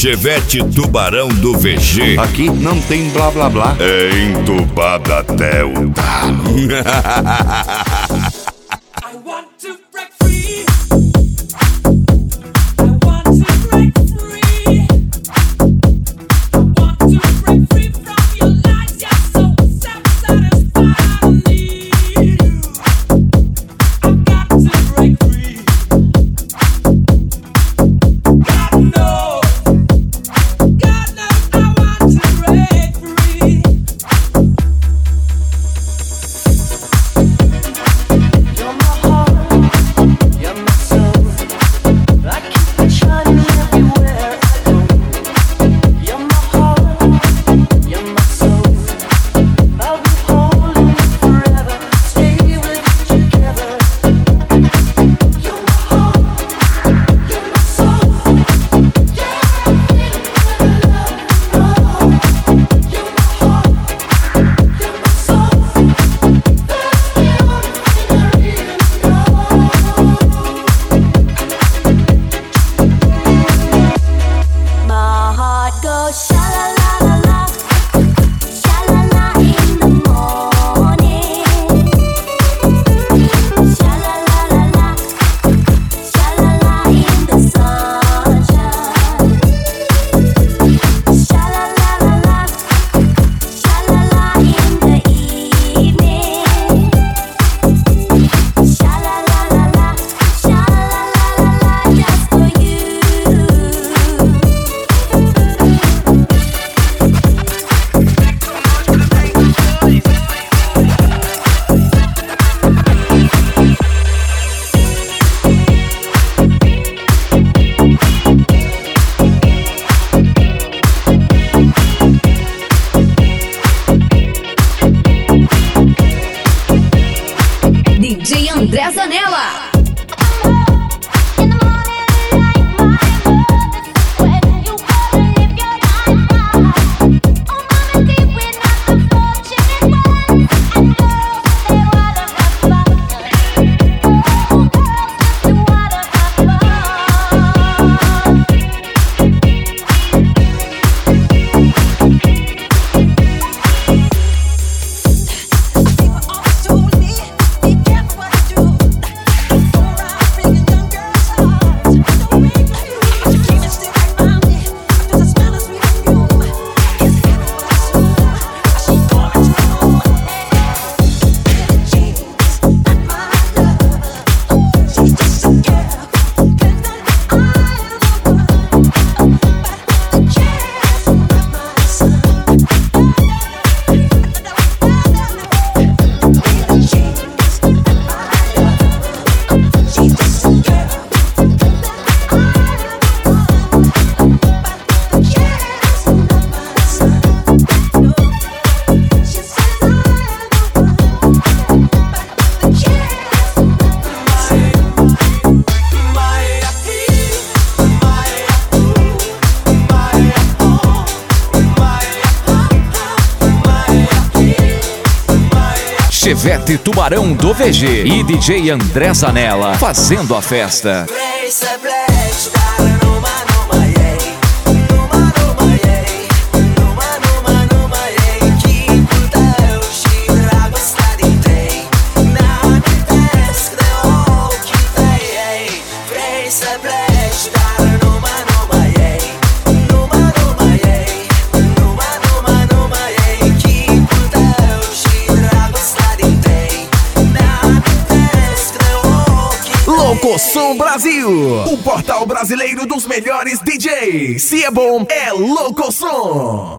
Chevette Tubarão do VG. Aqui não tem blá blá blá. É entubada até o talo. I want to break free. I want to break free. I want to break free from your lies. You're so self-satisfied. I need you. I've got to break free. God knows I want to break free. You're my heart, you're my soul. I keep it shining everywhere I go. You're my heart, you're my soul. I'll be holding you forever, stay with you together. You're my heart, you're my soul. Yeah, I'm feeling good love. You're my heart, you're my soul. That's the only thing I really know. My heart goes sha la la la la, sha la la in the morning, sha la la la la, sha la la in the sunshine, sha la la la la, sha la la in the evening, sha la la la la, sha la la la la, just for you. DJ André Zanella. Chevette Tubarão do VG e DJ André Zanella fazendo a festa. Loucosom Brasil, o portal brasileiro dos melhores DJs. Se é bom, é Loucosom.